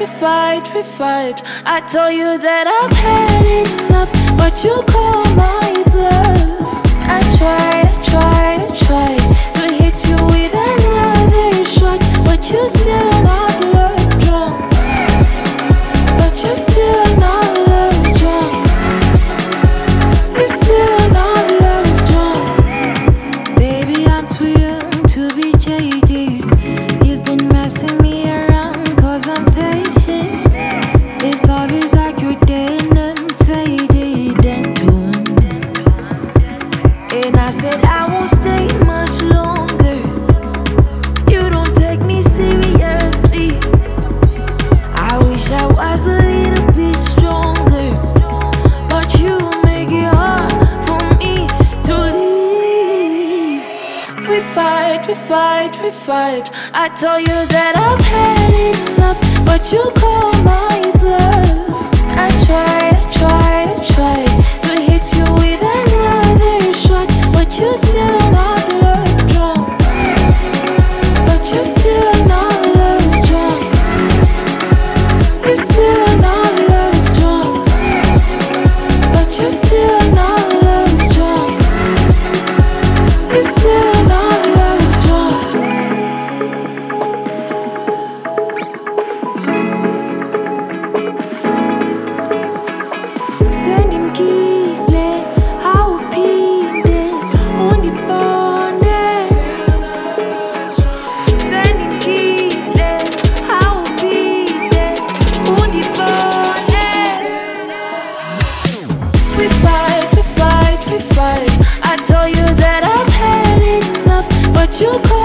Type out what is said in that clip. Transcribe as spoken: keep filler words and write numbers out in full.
fight, we fight. I tell you that I've had enough, but you call my bluff. I tried, I tried, I tried to hit you with another shot, but you still not love drunk. But you still not love drunk. You still not love drunk. Baby, I'm too young to be jaded. You've been messing me around cause I'm patient. This love is like your denim, faded and torn. And I said I won't stay much longer. You don't take me seriously. I wish I was a little bit stronger, but you make it hard for me to leave. We fight, we fight, we fight. I tell you that I've had enough, but you call my bluff. I tried, I tried, I tried to hit you with another shot, but you still not love drunk. But you still not love drunk. You still not love drunk. But you still not love drunk. You still not love drunk. Sending kile haupinde undibone. Sending kile haupinde undibone. We fight, we fight, we fight. I tell you that I've had enough, but you call